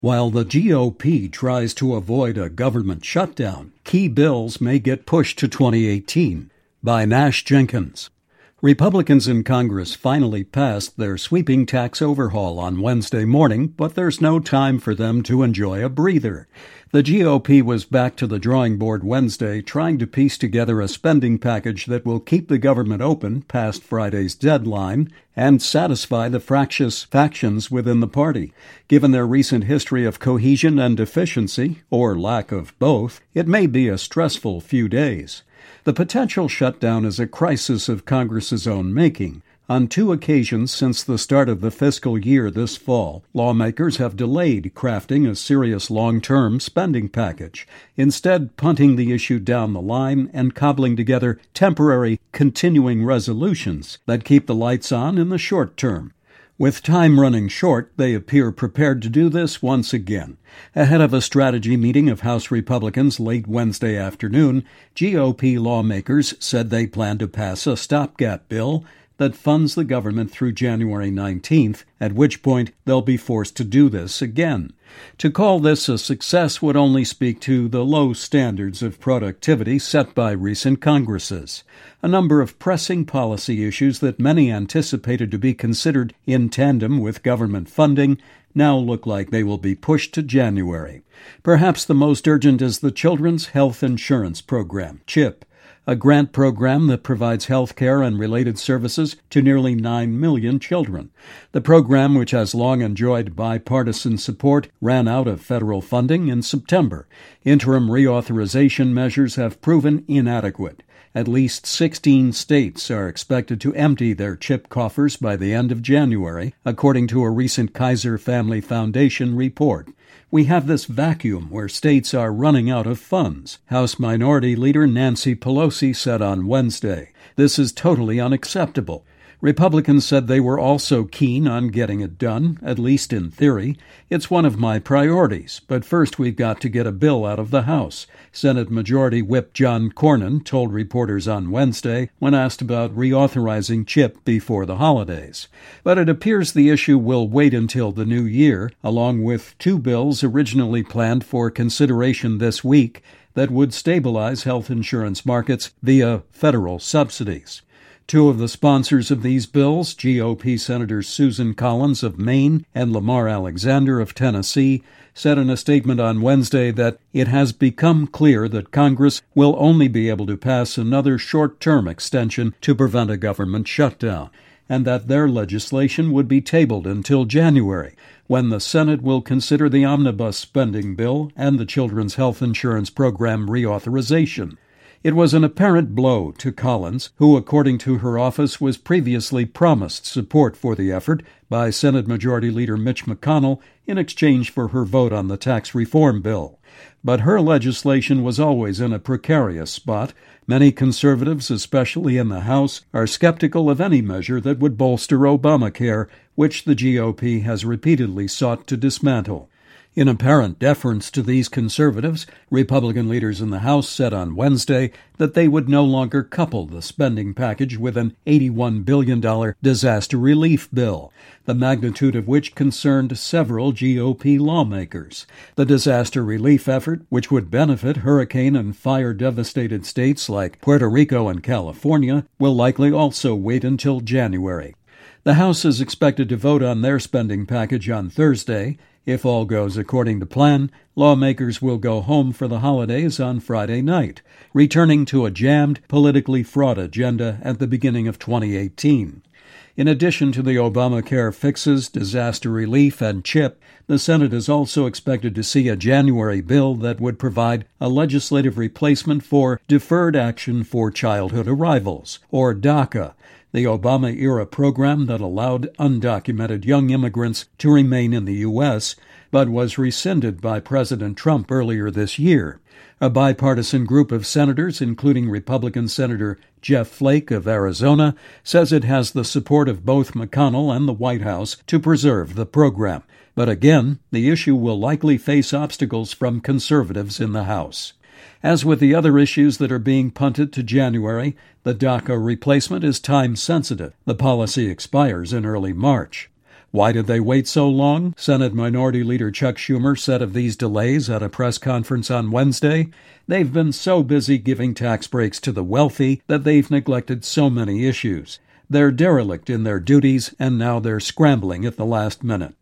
While the GOP tries to avoid a government shutdown, key bills may get pushed to 2018. By Nash Jenkins. Republicans in Congress finally passed their sweeping tax overhaul on Wednesday morning, but there's no time for them to enjoy a breather. The GOP was back to the drawing board Wednesday, trying to piece together a spending package that will keep the government open past Friday's deadline and satisfy the fractious factions within the party. Given their recent history of cohesion and efficiency, or lack of both, it may be a stressful few days. The potential shutdown is a crisis of Congress's own making. On 2 occasions since the start of the fiscal year this fall, lawmakers have delayed crafting a serious long-term spending package, instead punting the issue down the line and cobbling together temporary continuing resolutions that keep the lights on in the short term. With time running short, they appear prepared to do this once again. Ahead of a strategy meeting of House Republicans late Wednesday afternoon, GOP lawmakers said they plan to pass a stopgap bill that funds the government through January 19th, at which point they'll be forced to do this again. To call this a success would only speak to the low standards of productivity set by recent Congresses. A number of pressing policy issues that many anticipated to be considered in tandem with government funding now look like they will be pushed to January. Perhaps the most urgent is the Children's Health Insurance Program, CHIP, a grant program that provides health care and related services to nearly 9 million children. The program, which has long enjoyed bipartisan support, ran out of federal funding in September. Interim reauthorization measures have proven inadequate. At least 16 states are expected to empty their CHIP coffers by the end of January, according to a recent Kaiser Family Foundation report. We have this vacuum where states are running out of funds, House Minority Leader Nancy Pelosi said on Wednesday. This is totally unacceptable. Republicans said they were also keen on getting it done, at least in theory. It's one of my priorities, but first we've got to get a bill out of the House, Senate Majority Whip John Cornyn told reporters on Wednesday when asked about reauthorizing CHIP before the holidays. But it appears the issue will wait until the new year, along with 2 bills originally planned for consideration this week that would stabilize health insurance markets via federal subsidies. 2 of the sponsors of these bills, GOP Senators Susan Collins of Maine and Lamar Alexander of Tennessee, said in a statement on Wednesday that it has become clear that Congress will only be able to pass another short-term extension to prevent a government shutdown, and that their legislation would be tabled until January, when the Senate will consider the omnibus spending bill and the Children's Health Insurance Program reauthorization. It was an apparent blow to Collins, who, according to her office, was previously promised support for the effort by Senate Majority Leader Mitch McConnell in exchange for her vote on the tax reform bill. But her legislation was always in a precarious spot. Many conservatives, especially in the House, are skeptical of any measure that would bolster Obamacare, which the GOP has repeatedly sought to dismantle. In apparent deference to these conservatives, Republican leaders in the House said on Wednesday that they would no longer couple the spending package with an $81 billion disaster relief bill, the magnitude of which concerned several GOP lawmakers. The disaster relief effort, which would benefit hurricane and fire-devastated states like Puerto Rico and California, will likely also wait until January. The House is expected to vote on their spending package on Thursday. If all goes according to plan, lawmakers will go home for the holidays on Friday night, returning to a jammed, politically fraught agenda at the beginning of 2018. In addition to the Obamacare fixes, disaster relief, and CHIP, the Senate is also expected to see a January bill that would provide a legislative replacement for Deferred Action for Childhood Arrivals, or DACA, the Obama-era program that allowed undocumented young immigrants to remain in the U.S., but was rescinded by President Trump earlier this year. A bipartisan group of senators, including Republican Senator Jeff Flake of Arizona, says it has the support of both McConnell and the White House to preserve the program. But again, the issue will likely face obstacles from conservatives in the House. As with the other issues that are being punted to January, the DACA replacement is time-sensitive. The policy expires in early March. Why did they wait so long? Senate Minority Leader Chuck Schumer said of these delays at a press conference on Wednesday, "They've been so busy giving tax breaks to the wealthy that they've neglected so many issues. They're derelict in their duties, and now they're scrambling at the last minute."